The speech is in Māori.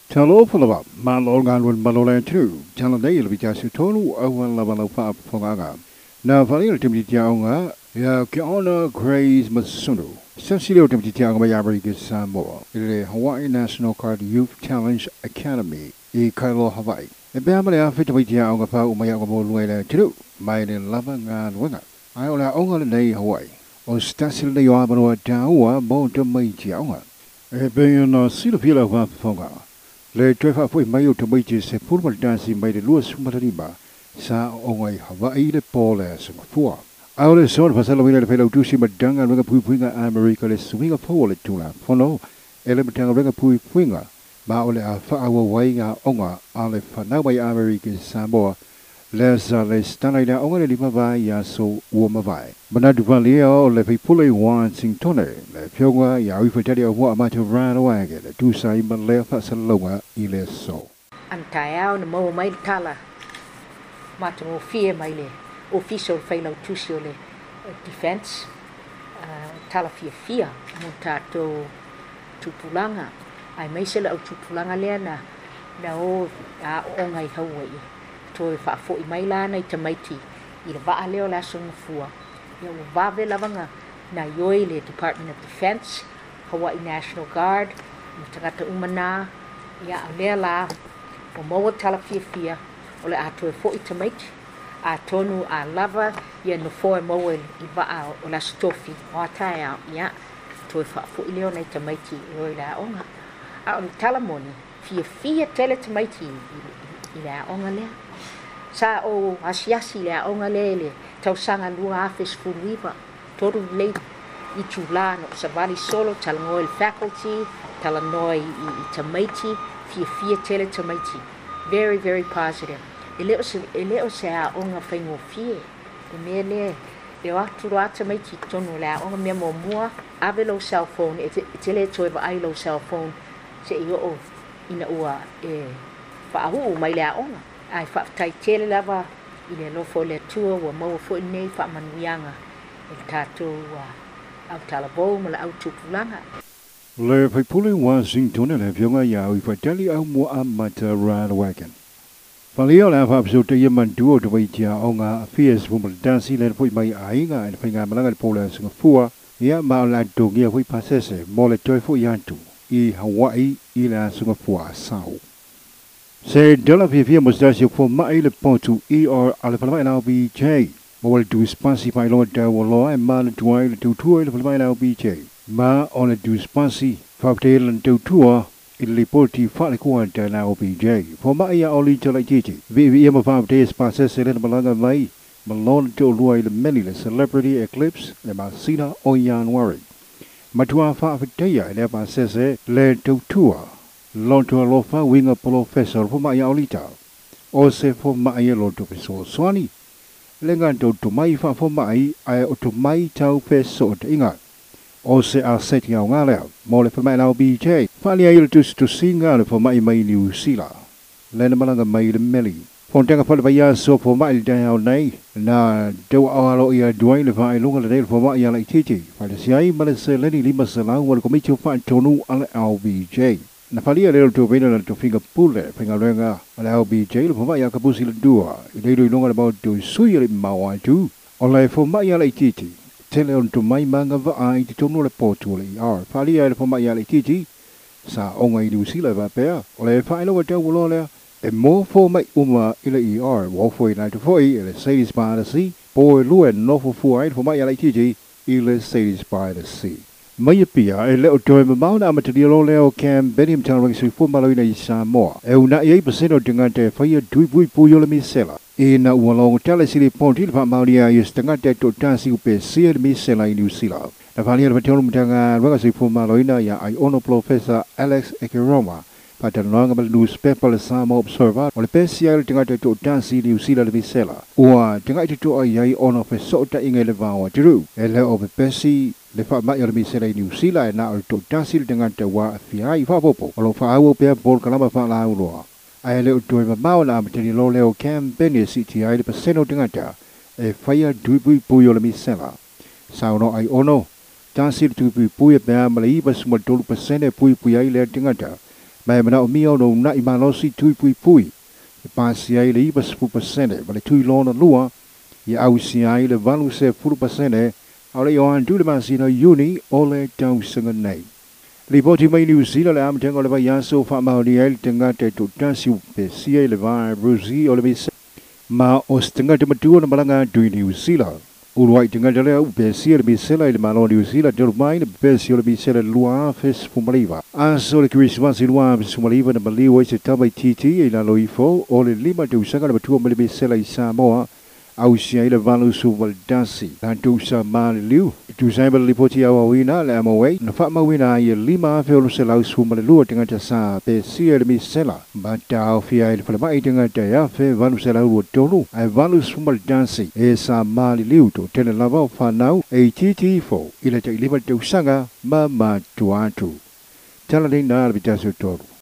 Hello, Philip. Malongan with Malolan too. Channel will be just total over level of Fongaga. Now, Valil Timitiaonga, Kiona Grace Masuno. Sensitive Timitianga Yabri Samoa. The Hawaii National Card Youth Challenge Academy, Kailo, Hawaii. The Bamala Fitimitianga Umayagamo Luela too. My 11 and winner. I only day Hawaii. Or Stasil de Yabano Tawa, Bonta Maitianga. A billion Silvilla of Fonga. Le trefa foi maio tomates se purma dansi mai de luas matariba sa ongai Hawaii le pole se mafua. Aule son pasalo mina le pelo tusi madanga renga puinga America le swinga pole tula fono ele matanga renga puinga ma ole a fa awa wainga onga ale fa na mai America Samoa le sa le stana ida onga le lima vai ya so wo ma vai. Bana du van leo le fi pule wan sing tone le phionga ya wi fa tadi wa ma to ran away le tu sai ma le fa salonga ile so. Antaiao na mo mai tala matu fie mai le official failo tusio le defense tala fia mo tato tupulanga ai mai se le tupulanga le na o a ongai Hawaii to fa fo mai la na tamaiti I le va leo la song fua ya va ve lavanga na yoi le Department of Defense Hawaii National Guard mutagata umana ya le la o mo tala fia o le ato fo tamaiti a tonu a lava ya no fo mo I va o la stofi o taia ya to fa fo leo na tamaiti o la onga a o tala moni fia tele tamaiti ila onga le sa o asiasi le onga le tausanga lua afis fuliva toru le I tulano sa vali solo talango il faculty talanoi I tamaiti fia tele tamaiti very positive ele o sa onga faingo fie e mele e wa tura tamaiti tonu la onga me mo mua avelo cell phone e tele toiva ailo cell phone se o ina ua e fa hu mai la onga ai fa tai tele lava ile lo fo le tua wa mo fo nei fa manuianga e tato wa au talabo mala au tupulanga Le pipuli was sing tone le phionga ya wi fa tali au mo amata ran wagon. Valio la fa so te yaman duo to wai tia onga fierce wo dansi le foi mai ainga e finga malanga pole singa fua ya ma la do ngia foi pasese mo le toi fo yantu I Hawaii I la singa fua sao. Se dela via mostasio for mai le pontu ala fala na BJ mo le du spansi pa lo da wo lo e ma le tuai le tu le fala na BJ ma on le du spansi fa te le tu il porti fa le ko da na BJ for mai ya oli to le jiji vi ma fa te spansi se le malanga mai malon to lo le many le celebrity eclipse le ma sina o yan worry matua fa te ya le ba se le tu Lonto lofa winga professor for my aulita. O se for my lonto peso swani. Lenganto to my fa for my I to my tau peso inga. O se a set ya ngale mole for my now BJ. Fali I to sing out for my new sila. Lenamalanga mai the melly. Fontanga for the so for my down nay. Na do alo ya dwayne if I longer the for my like titi. For the CI Malasa Lenny Limasala will commit your fat tonu al BJ. Na falia le to vena to finger pule finger renga ala BJ for my kapusi dua they do long about to suy mawa tu ole for my like titi tell on to my manga va I to no report to are falia for my like titi sa onga du sila va pe ole fa no ta wo le e mo for my ile wo for na to for ile say by the sea boy lu and no for my like titi ile say by the sea Mai pia e leo toi mauna material leo cam benim tawang sui fu maloi na Samoa. E una 8% o tengate fai dui bui puyo le misela. E na ualong tale sili pontil fa maulia is tengate to tasi upe sia le misela I New Zealand. Na falia le tawang tanga wanga sui fu maloi na ya I ono professor Alex Ekiroma. Pata longa bal newspaper le Samoa Observer o le pesia le tengate to tasi New Zealand le misela. Ua tengate to ai ono fe sota inga le vawa tiru. E leo o pesi le fa mai o mi sera New Zealand na o to tasil dengan te wa fiai fa popo o lo fa au pe bol kalama fa la ulo ai le to ma mau na mteni lo leo campaign CTI le paseno dengan ta e faya dubu pu yo le mi sera sa no ai ono tasil tu pu pu pe ma le ba suma 2% pu pu ai le dengan ta mai mana o mio no na imalo si tui pui pasi ai le 10% vale tui lona lua ia au si ai le valu se 10% ale yo andu le masina uni ole tau sanga nei Ripoti mai New Zealand am tengo le ya so fa ma ni el tenga te tu tasi pe si le va Brazil ole bis ma os tenga te matu na malanga du New Zealand Uruai tenga le u pe si le bis le malo New Zealand del mai le pe si le bis le lua fes fumaliva aso le Christmas lua fumaliva na mali o se tabai titi e la loifo ole lima tu sanga le matu le bis le Samoa au si le valu su val dasi dan tu sa mal liu tu sai bel lipoti au wina le amaway na fa mawina ye lima fe lo se lau su mal lu tenga ta sa pe si le mi sela ba ta fi ai le mai tenga ta ya fe valu se lau tonu ai valu su mal dasi e sa mal liu to tele lava fa nau e titi fo ile te lima tu sanga ma tu atu tala ding na le bitasu to